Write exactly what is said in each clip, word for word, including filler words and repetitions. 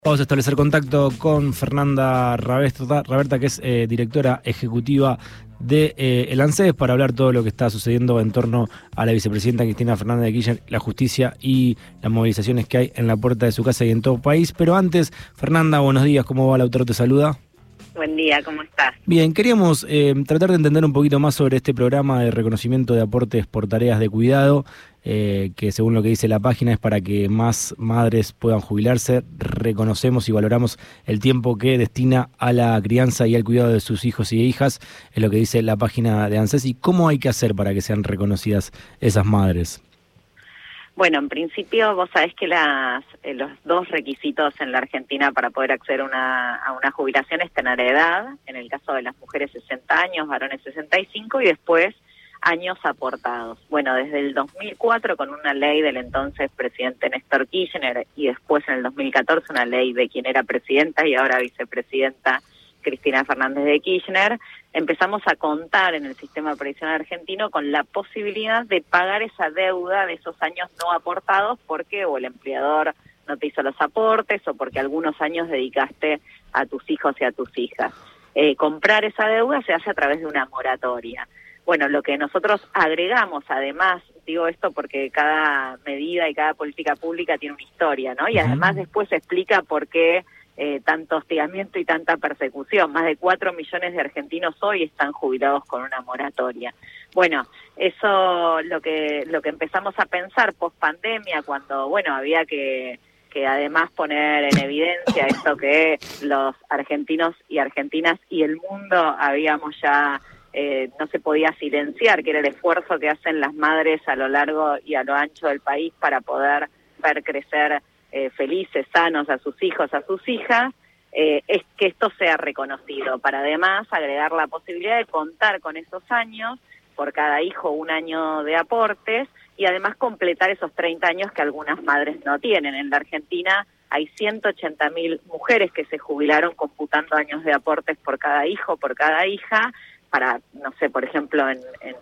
Vamos a establecer contacto con Fernanda Raberta, Raberta que es eh, directora ejecutiva de eh, el ANSES, para hablar todo lo que está sucediendo en torno a la vicepresidenta Cristina Fernández de Kirchner, la justicia y las movilizaciones que hay en la puerta de su casa y en todo el país. Pero antes, Fernanda, buenos días, ¿cómo va? Lautaro te saluda. Buen día, ¿cómo estás? Bien, queríamos eh, tratar de entender un poquito más sobre este programa de reconocimiento de aportes por tareas de cuidado, eh, que según lo que dice la página es para que más madres puedan jubilarse. Reconocemos y valoramos el tiempo que destina a la crianza y al cuidado de sus hijos y hijas, es lo que dice la página de ANSES. ¿Y cómo hay que hacer para que sean reconocidas esas madres? Bueno, en principio vos sabés que las, eh, los dos requisitos en la Argentina para poder acceder una, a una jubilación es tener edad, en el caso de las mujeres sesenta años, varones sesenta y cinco, y después años aportados. Bueno, desde el dos mil cuatro con una ley del entonces presidente Néstor Kirchner y después en el dos mil catorce una ley de quien era presidenta y ahora vicepresidenta Cristina Fernández de Kirchner, empezamos a contar en el sistema previsional argentino con la posibilidad de pagar esa deuda de esos años no aportados porque o el empleador no te hizo los aportes o porque algunos años dedicaste a tus hijos y a tus hijas. Eh, comprar esa deuda se hace a través de una moratoria. Bueno, lo que nosotros agregamos, además, digo esto porque cada medida y cada política pública tiene una historia, ¿no? Y además después se explica por qué Eh, tanto hostigamiento y tanta persecución. Más de cuatro millones de argentinos hoy están jubilados con una moratoria. Bueno, eso lo que lo que empezamos a pensar post pandemia, cuando bueno había que que además poner en evidencia esto que los argentinos y argentinas y el mundo habíamos ya eh, no se podía silenciar, que era el esfuerzo que hacen las madres a lo largo y a lo ancho del país para poder ver crecer Eh, felices, sanos a sus hijos, a sus hijas, eh, es que esto sea reconocido, para además agregar la posibilidad de contar con esos años, por cada hijo un año de aportes, y además completar esos treinta años que algunas madres no tienen. En la Argentina hay ciento ochenta mil mujeres que se jubilaron computando años de aportes por cada hijo, por cada hija, para, no sé, por ejemplo, en, en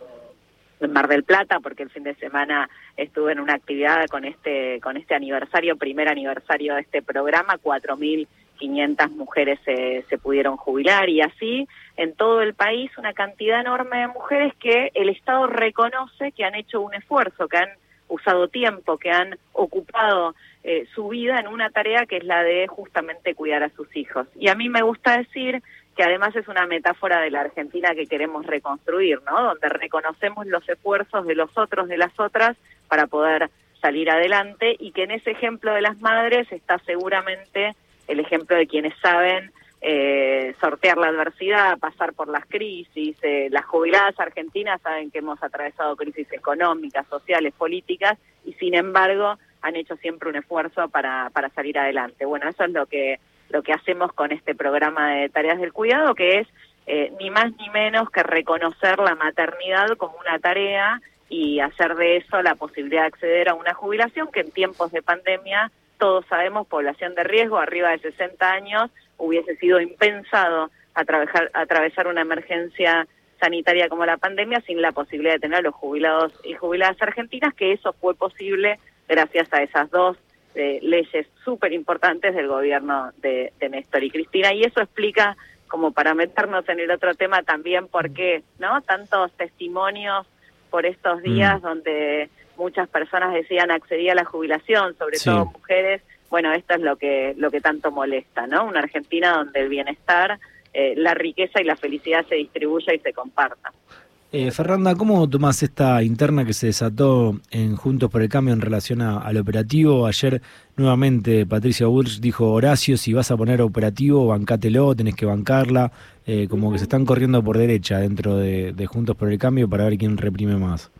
en Mar del Plata, porque el fin de semana estuve en una actividad con este con este aniversario, primer aniversario de este programa, cuatro mil quinientas mujeres se, se pudieron jubilar, y así en todo el país una cantidad enorme de mujeres que el Estado reconoce que han hecho un esfuerzo, que han usado tiempo, que han ocupado eh, su vida en una tarea que es la de justamente cuidar a sus hijos. Y a mí me gusta decir que además es una metáfora de la Argentina que queremos reconstruir, ¿no? Donde reconocemos los esfuerzos de los otros, de las otras, para poder salir adelante, y que en ese ejemplo de las madres está seguramente el ejemplo de quienes saben eh, sortear la adversidad, pasar por las crisis. Eh, las jubiladas argentinas saben que hemos atravesado crisis económicas, sociales, políticas, y sin embargo han hecho siempre un esfuerzo para, para salir adelante. Bueno, eso es lo que lo que hacemos con este programa de tareas del cuidado, que es eh, ni más ni menos que reconocer la maternidad como una tarea y hacer de eso la posibilidad de acceder a una jubilación que en tiempos de pandemia, todos sabemos, población de riesgo, arriba de sesenta años, hubiese sido impensado atravesar, atravesar una emergencia sanitaria como la pandemia sin la posibilidad de tener a los jubilados y jubiladas argentinas, que eso fue posible gracias a esas dos de leyes súper importantes del gobierno de, de Néstor y Cristina, y eso explica, como para meternos en el otro tema también, por qué, ¿no? Tantos testimonios por estos días mm. donde muchas personas decían accedía a la jubilación, sobre sí. todo mujeres. Bueno, esto es lo que lo que tanto molesta, ¿no? Una Argentina donde el bienestar, eh, la riqueza y la felicidad se distribuya y se comparta. Eh, Fernanda, ¿cómo tomás esta interna que se desató en Juntos por el Cambio en relación a, al operativo? Ayer nuevamente Patricia Bullrich dijo: Horacio, si vas a poner operativo, bancátelo, tenés que bancarla, eh, como uh-huh. que se están corriendo por derecha dentro de, de Juntos por el Cambio para ver quién reprime más.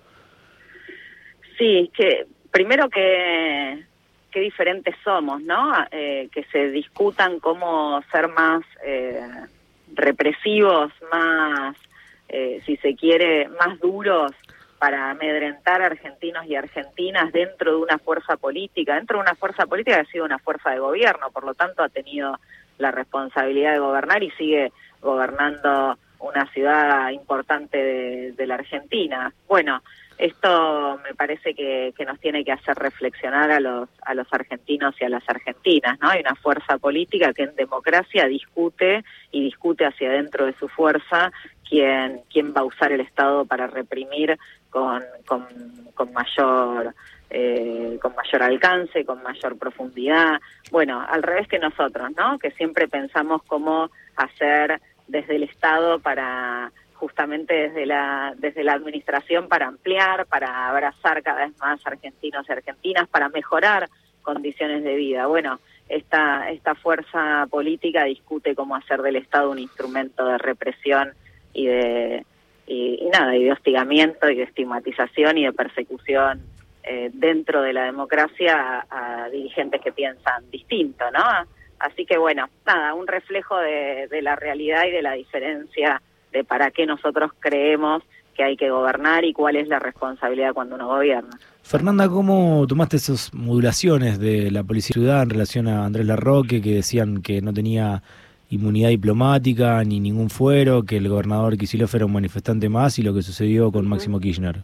Sí, que primero que qué diferentes somos, ¿no? Eh, que se discutan cómo ser más eh, represivos, más Eh, si se quiere, más duros para amedrentar a argentinos y argentinas dentro de una fuerza política, dentro de una fuerza política que ha sido una fuerza de gobierno, por lo tanto ha tenido la responsabilidad de gobernar y sigue gobernando una ciudad importante de, de la Argentina. Bueno, esto me parece que, que nos tiene que hacer reflexionar a los, a los argentinos y a las argentinas, ¿no? Hay una fuerza política que en democracia discute y discute hacia dentro de su fuerza quién, quién va a usar el Estado para reprimir con, con, con mayor... Eh, con mayor alcance, con mayor profundidad, bueno, al revés que nosotros, ¿no? Que siempre pensamos cómo hacer desde el Estado para, justamente desde la, desde la administración para ampliar, para abrazar cada vez más argentinos y argentinas, para mejorar condiciones de vida. Bueno, esta, esta fuerza política discute cómo hacer del Estado un instrumento de represión y de, y, y nada, y de hostigamiento y de estigmatización y de persecución Eh, dentro de la democracia a, a dirigentes que piensan distinto, ¿no? Así que bueno, nada, un reflejo de, de la realidad y de la diferencia de para qué nosotros creemos que hay que gobernar y cuál es la responsabilidad cuando uno gobierna. Fernanda, ¿cómo tomaste esas modulaciones de la Policía de Ciudad en relación a Andrés Larroque, que decían que no tenía inmunidad diplomática ni ningún fuero, que el gobernador Kicillof era un manifestante más, y lo que sucedió con Máximo Kirchner?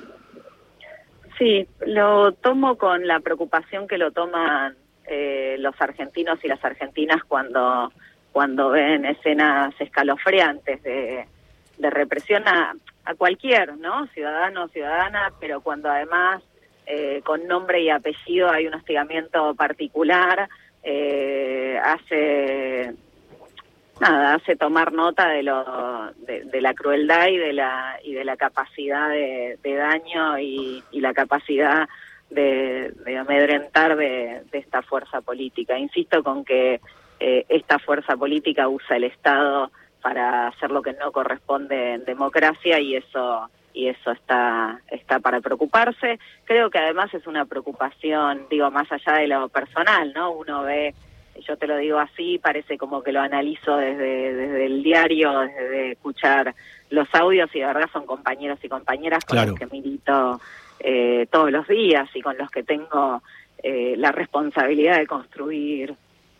Sí, lo tomo con la preocupación que lo toman eh, los argentinos y las argentinas cuando cuando ven escenas escalofriantes de, de represión a, a cualquier, ¿no? Ciudadano o ciudadana, pero cuando además eh, con nombre y apellido hay un hostigamiento particular, eh, hace... Nada, hace tomar nota de lo de, de la crueldad y de la y de la capacidad de, de daño y, y la capacidad de, de amedrentar de, de esta fuerza política. Insisto con que eh, esta fuerza política usa el Estado para hacer lo que no corresponde en democracia, y eso y eso está está para preocuparse. Creo que además es una preocupación, digo, más allá de lo personal, ¿no? Uno ve, yo te lo digo así, parece como que lo analizo desde, desde el diario, desde escuchar los audios, y de verdad son compañeros y compañeras con Claro. los que milito eh, todos los días y con los que tengo eh, la responsabilidad de construir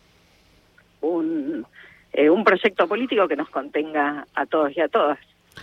un, eh, un proyecto político que nos contenga a todos y a todas.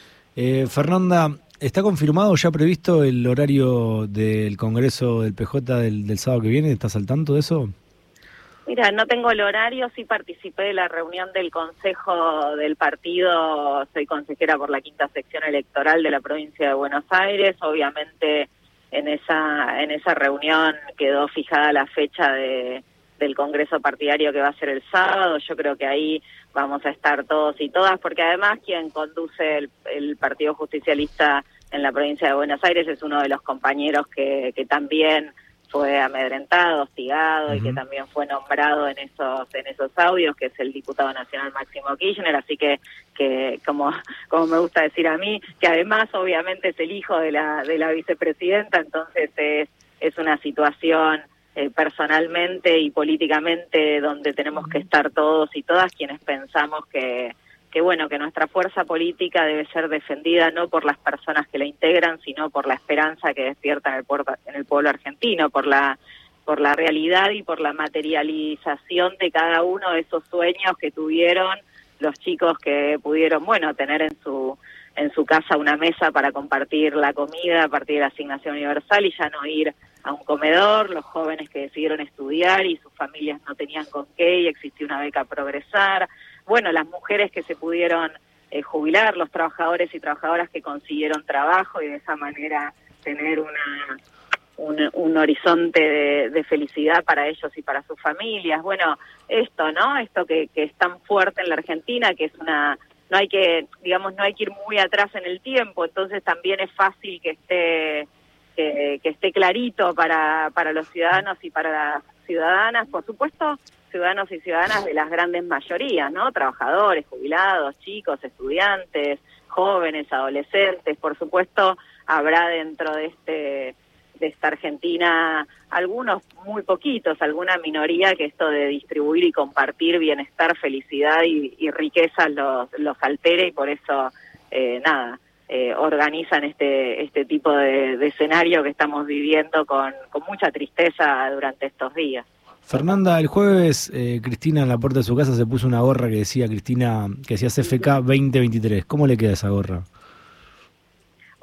Eh, Fernanda, ¿está confirmado, ya previsto el horario del Congreso del P J del, del sábado que viene? ¿Estás al tanto de eso? Mira, no tengo el horario, sí participé de la reunión del Consejo del Partido, soy consejera por la quinta sección electoral de la provincia de Buenos Aires. Obviamente en esa en esa reunión quedó fijada la fecha de, del Congreso partidario, que va a ser el sábado. Yo creo que ahí vamos a estar todos y todas, porque además quien conduce el, el Partido Justicialista en la provincia de Buenos Aires es uno de los compañeros que, que también fue amedrentado, hostigado, uh-huh. y que también fue nombrado en esos en esos audios, que es el diputado nacional Máximo Kirchner. Así que que como como me gusta decir a mí, que además obviamente es el hijo de la de la vicepresidenta, entonces es es una situación eh, personalmente y políticamente donde tenemos que estar todos y todas quienes pensamos que que bueno, que nuestra fuerza política debe ser defendida no por las personas que la integran, sino por la esperanza que despierta en el pueblo, en el pueblo argentino, por la por la realidad y por la materialización de cada uno de esos sueños que tuvieron los chicos que pudieron, bueno, tener en su en su casa una mesa para compartir la comida a partir de la asignación universal y ya no ir a un comedor, los jóvenes que decidieron estudiar y sus familias no tenían con qué y existió una beca Progresar, bueno, las mujeres que se pudieron eh, jubilar, los trabajadores y trabajadoras que consiguieron trabajo y de esa manera tener una un, un horizonte de, de felicidad para ellos y para sus familias. Bueno, esto, ¿no? Esto que, que es tan fuerte en la Argentina, que es una... no hay que, digamos, no hay que ir muy atrás en el tiempo, entonces también es fácil que esté que, que esté clarito para, para los ciudadanos y para las ciudadanas, por supuesto, ciudadanos y ciudadanas de las grandes mayorías, ¿no? Trabajadores, jubilados, chicos, estudiantes, jóvenes, adolescentes, por supuesto, habrá dentro de este de esta Argentina algunos muy poquitos, alguna minoría que esto de distribuir y compartir bienestar, felicidad y, y riqueza los, los altere y por eso, eh, nada, eh, organizan este este tipo de, de escenario que estamos viviendo con, con mucha tristeza durante estos días. Fernanda, el jueves eh, Cristina en la puerta de su casa se puso una gorra que decía Cristina, que decía C F K veinte veintitrés. ¿Cómo le queda esa gorra?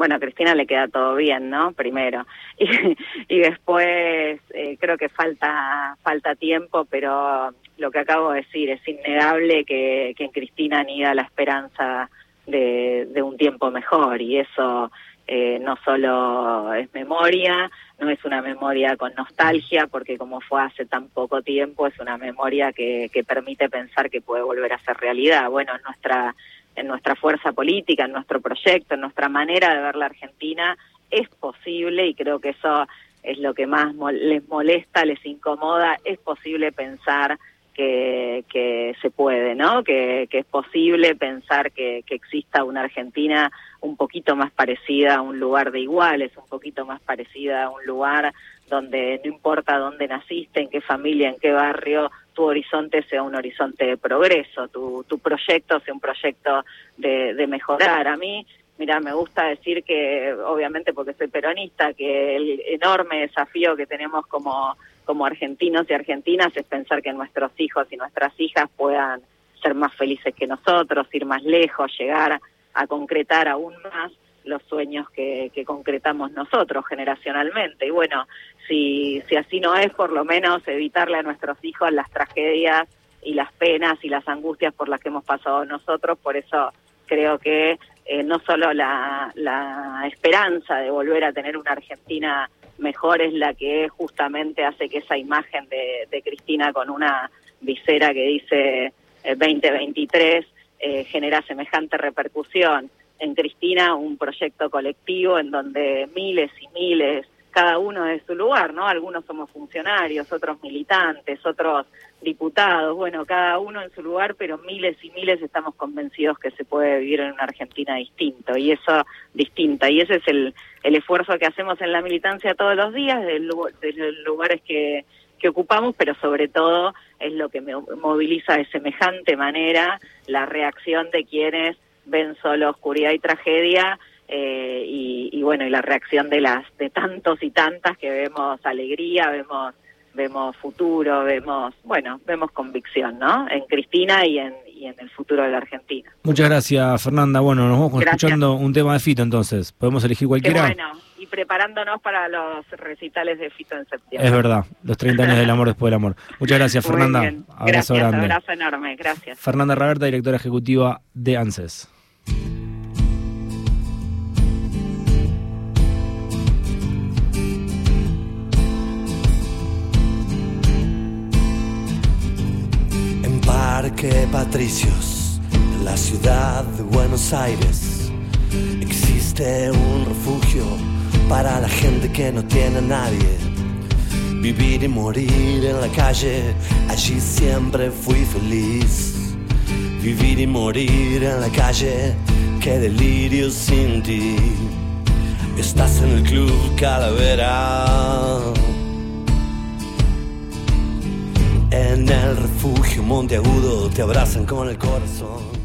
bueno, a Cristina le queda todo bien, ¿no? Primero. Y, y después eh, creo que falta falta tiempo, pero lo que acabo de decir, es innegable que, que en Cristina anida la esperanza de, de un tiempo mejor, y eso eh, no solo es memoria, no es una memoria con nostalgia, porque como fue hace tan poco tiempo, es una memoria que, que permite pensar que puede volver a ser realidad. Bueno, en nuestra, en nuestra fuerza política, en nuestro proyecto, en nuestra manera de ver la Argentina, es posible, y creo que eso es lo que más mol- les molesta, les incomoda, es posible pensar que, que se puede, ¿no? Que, que es posible pensar que, que exista una Argentina un poquito más parecida a un lugar de iguales, un poquito más parecida a un lugar donde no importa dónde naciste, en qué familia, en qué barrio, tu horizonte sea un horizonte de progreso, tu, tu proyecto sea un proyecto de, de mejorar. A mí, mira, me gusta decir que, obviamente porque soy peronista, que el enorme desafío que tenemos como como argentinos y argentinas es pensar que nuestros hijos y nuestras hijas puedan ser más felices que nosotros, ir más lejos, llegar a concretar aún más los sueños que, que concretamos nosotros generacionalmente. Y bueno, si, si así no es, por lo menos evitarle a nuestros hijos las tragedias y las penas y las angustias por las que hemos pasado nosotros. Por eso creo que eh, no solo la, la esperanza de volver a tener una Argentina mejor es la que justamente hace que esa imagen de, de Cristina con una visera que dice eh, veinte veintitrés eh, genera semejante repercusión. En Cristina, un proyecto colectivo en donde miles y miles, cada uno de su lugar, ¿no? Algunos somos funcionarios, otros militantes, otros diputados, bueno, cada uno en su lugar, pero miles y miles estamos convencidos que se puede vivir en una Argentina distinto, y eso, distinta, y ese es el, el esfuerzo que hacemos en la militancia todos los días, de, de los lugares que, que ocupamos, pero sobre todo es lo que me moviliza de semejante manera la reacción de quienes ven solo oscuridad y tragedia, eh, y, y bueno, y la reacción de las de tantos y tantas que vemos alegría, vemos vemos futuro, vemos, bueno, vemos convicción, ¿no? En Cristina y en y en el futuro de la Argentina. Muchas gracias, Fernanda. Bueno, nos vamos Gracias. escuchando un tema de Fito, entonces. ¿Podemos elegir cualquiera? Qué bueno, y preparándonos para los recitales de Fito en septiembre. Es verdad, los treinta años del amor después del amor. Muchas gracias, Muy Fernanda. bien. Abrazo Gracias, grande. abrazo enorme, gracias. Fernanda Raberta, directora ejecutiva de ANSES. Parque Patricios, en la ciudad de Buenos Aires, existe un refugio para la gente que no tiene a nadie. Vivir y morir en la calle, allí siempre fui feliz. Vivir y morir en la calle, qué delirio sin ti. Estás en el Club Calavera. En el refugio Monteagudo te abrazan con el corazón.